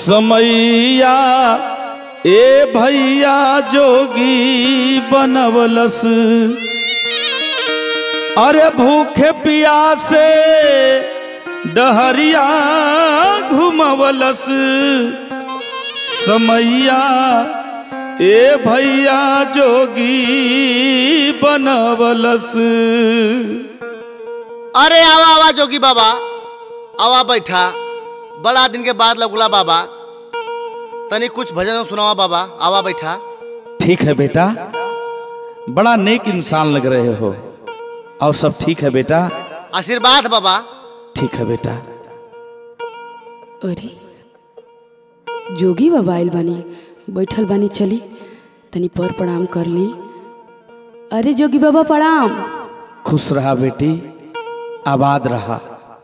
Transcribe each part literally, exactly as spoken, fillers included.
समैया ए भैया जोगी बनवलस, अरे भूखे प्यासे डहरिया घुमवलस। समैया ए भैया जोगी बनवलस। अरे आवा आवा जोगी बाबा, आवा बैठा, बड़ा दिन के बाद लगुला बाबा, तनी कुछ भजन सुनावा बाबा, आवा बैठा। ठीक है बेटा, बड़ा नेक इंसान लग रहे हो, और सब ठीक है बेटा? आशीर्वाद बाबा। ठीक है बेटा। अरे जोगी बाबा आइल बानी, बैठल बानी, चली तनी पर प्रणाम कर ली। अरे जोगी बाबा प्रणाम। खुश रहा बेटी, आबाद रहा।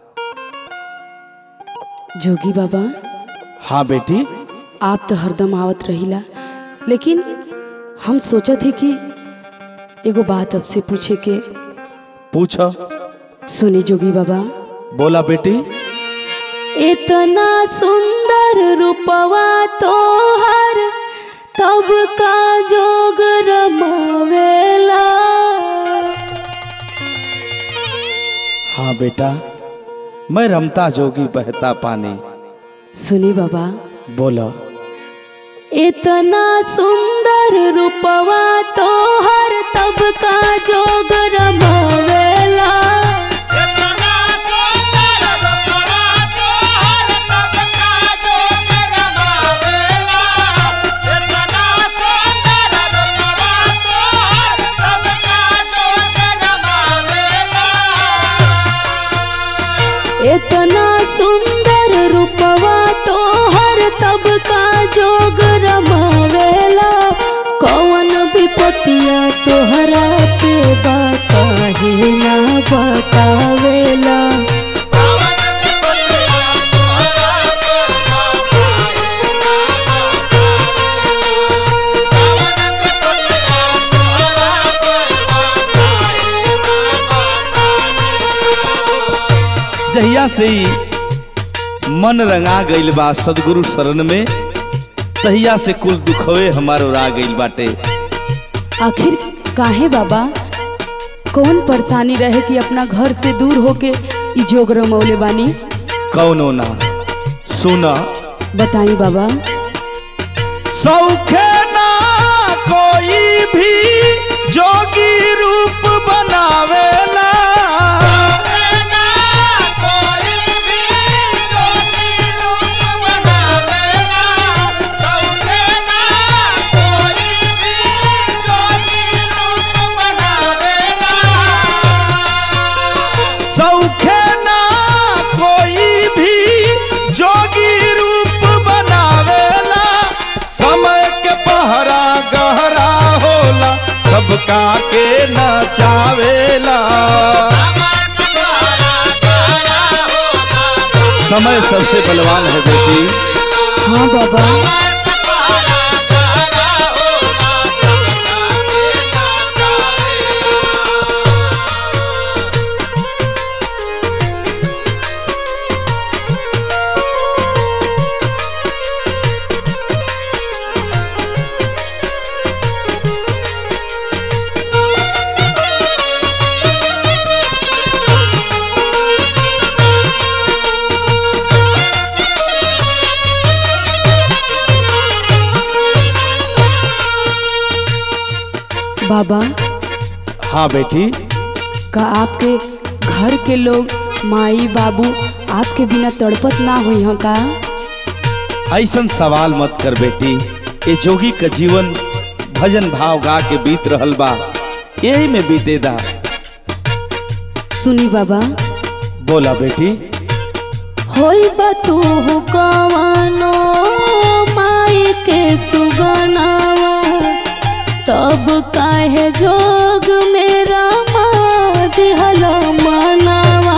जोगी बाबा। हाँ बेटी। आप तो हरदम आवत रहिला, लेकिन हम सोचा थे कि एगो बात आपसे पूछे के। पूछो। सुनी जोगी बाबा। बोला बेटी। इतना सुंदर रूपवा तोहर, तब का जोग रमावेला। हाँ बेटा, मैं रमता जोगी बहता पानी। सुनी बाबा। बोलो। इतना सुंदर रूपवा तोहर, तब का जोग रमावेला। इतना सुंदर रूपवा तोहर, तब का जोग रमावेला। कौन विपतिया तोहरा के बा, काहे ना बतावेला। जहिया से ही मन रंगा गइल बा सदगुरु शरण में, तहिया से कुल दुखवे हमार उड़ा गइल बाटे। आखिर काहे बाबा, कौन परेशानी रहे कि अपना घर से दूर होके ई जोग रमौले बानी? कौनो ना, सुना। बताई बाबा। सौखे ना कोई भी जोगी रूप बनावेला। सौखे ना कोई भी जोगी रूप बनावेला। समय के पहरा गहरा होला, सबका के नचावेला। समय सबसे बलवान है बेटी। हाँ बाबा। बाबा। हाँ बेटी। का आपके घर के लोग, माई बाबू आपके बिना तड़पत ना हुई हैं का? ऐसन सवाल मत कर बेटी, ये जोगी का जीवन भजन भाव गा के बीत रहल बा, यही में बीतेदा। सुनी बाबा। बोला बेटी। होई बतू कवानो माई के सुगनावा, तब काहे जोग मेरा माँ दिहला मनावा।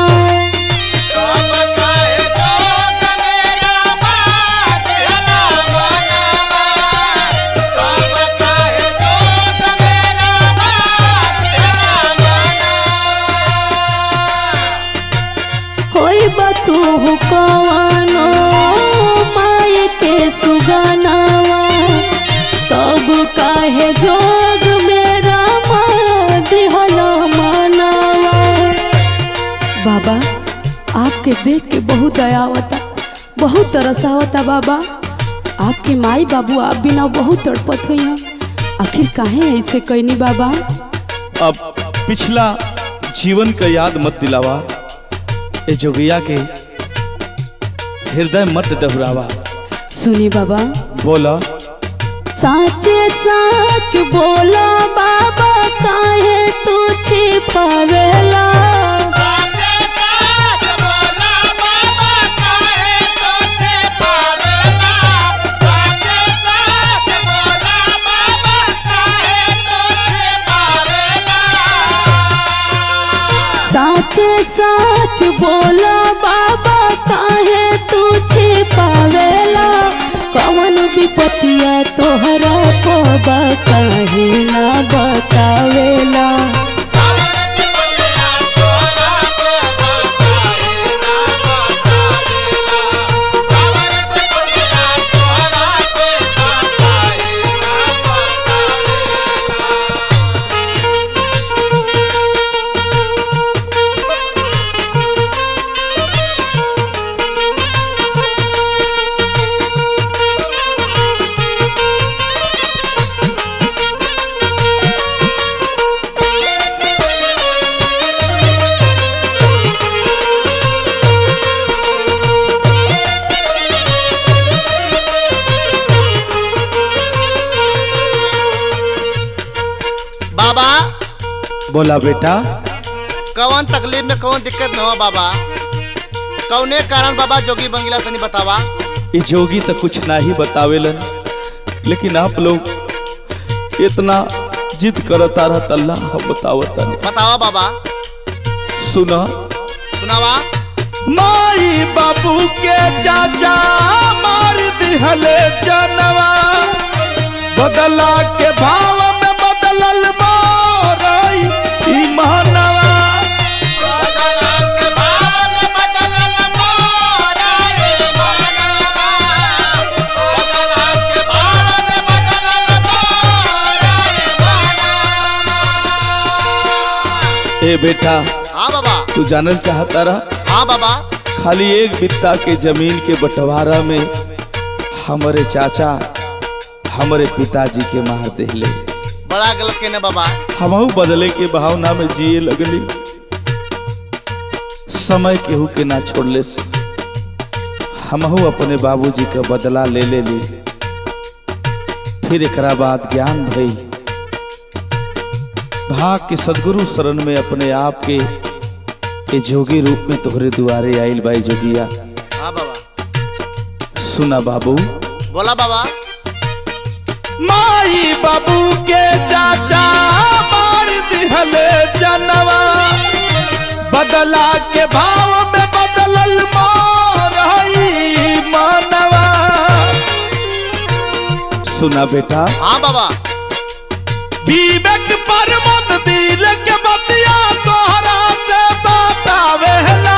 होई बतू कवानो माई के सुगनावा तब काहे जोग मेरा दिहला मनावा। बाबा आपके देख के बहुत दया होता, बहुत तरस आवता बाबा। आपके माई बाबू आप बिना बहुत तड़पत हुई हैं, आखिर काहे ऐसे कहनी बाबा? अब पिछला जीवन का याद मत दिलावा, ए जोगिया के हृदय मत डहुरावा। सुनी बाबा। बोला। साचे साच बोला बाबा काहे तू छिपावेला। साचे साच बोला बाबा काहे तू छिपावेला। कवन विपतिया तोहरा को काहे ना बतावेला। बाबा। बोला बेटा। कौन तकलीफ में कौन दिक्कत न हो बाबा? कौने कारण बाबा जोगी बन गिला तनी बतावा। ये जोगी तो कुछ ना ही बतावेलन, लेकिन आप लोग इतना जिद करता रहता, अल्लाह हम बतावता नहीं। बतावा बाबा। सुना। सुनावा। माई बाबू के चाचा मार दिहले जनवा, बदला के भाव में बदलल मोरई ईमानवा। बदला के भाव में बदलल मोरई ईमानवा। बदला के भाव में बदलल मोरई ईमानवा। ए बेटा। हाँ बाबा। तू जानल चाहता रहा? हाँ बाबा। खाली एक बित्ता के जमीन के बंटवारा में हमारे चाचा हमारे पिताजी के मार देले। बड़ा गलत कहने बाबा। हमहू बदले के भावना में जिए लगली, समय केहू के ना छोड़ले। हमहू अपने बाबूजी का बदला ले ले ली। फिर एकरा बाद ज्ञान भई, भाग के सदगुरु शरण में अपने आप के ए जोगी रूप में तोहरे दुआरे आइल बाई जोगिया। हाँ बाबा। सुना बाबू। बोला बाबा। माई बाबू के चाचा मार दिहले जनवा, बदला के भाव में बदलल मोरई मानवा। सुना बेटा। हाँ बाबा। विवेक पर मत दिल के बतिया तोहरा से बतावेला।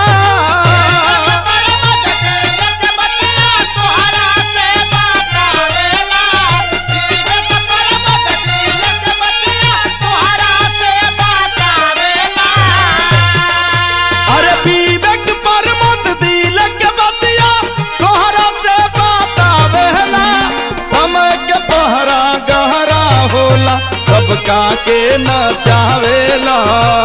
सबका के न चावेला।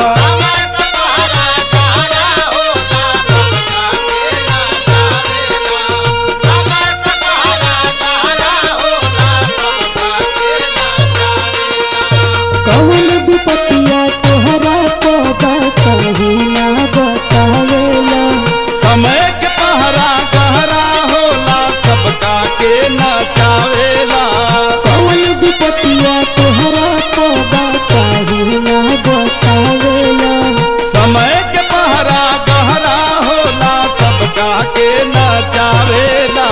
कौन विपतिया तोहरा को काहे ना बतावेला। समय के पहरा गहरा होला, सबका के न चावेला। कौन विपतिया तोहरा को काहे ना बतावेला। समय के पहरा गहरा होला, सबका के न चावेला।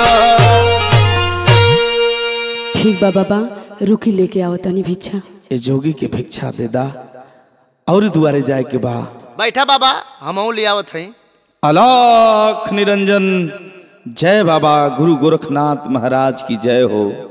ठीक बा बाबा, रुकी लेके आओ तनी भिक्षा। ए जोगी के भिक्षा दे दा और दुआरे जाए के बा। बैठा बाबा, हम ले आवत हई। अलख निरंजन जय बाबा गुरु गोरखनाथ महाराज की जय हो।